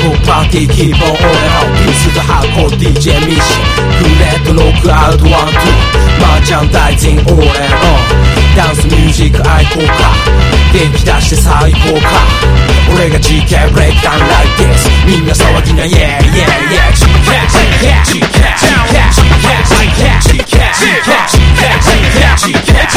プパーティーキープオン俺のピースとハーコー DJ ミッショングレートノックアウトワンツーマーチャンダイジング俺のダンスミュージック愛好家元気出して最高か俺が GK ブレイクダウン like this みんな騒ぎな yeah yeah yeah GK GK GK GK GK GK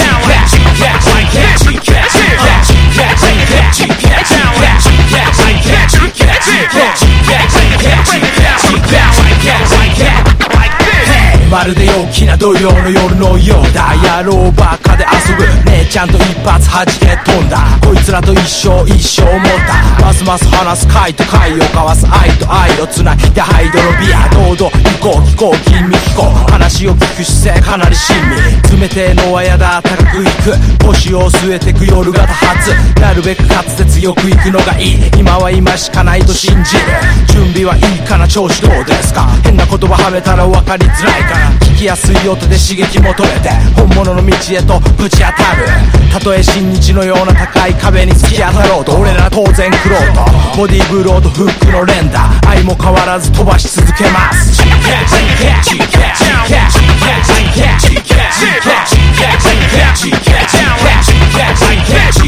GK まるで陽気な土曜の夜のようだ野郎ばっかで遊ぶ姉ちゃんと一発弾け飛んだこいつらと一生思ったますます話す回と回を交わす愛と愛をつないでハイドロビア堂々行こう聞こう君聞こう話を聞く姿勢かなり親身冷てえのはやだ高く行く腰を据えてく夜が多発なるべくかつて強く行くのがいい今は今しかないと信じる準備はいいかな調子どうですか変な言葉はめたら分かりづらいから聞きやすい音で刺激求めて本物の道へとぶち当たるたとえ新日のような高い壁に突き当たろうと俺ら当然クロートボディーブローとフックの連打愛も変わらず飛ばし続けます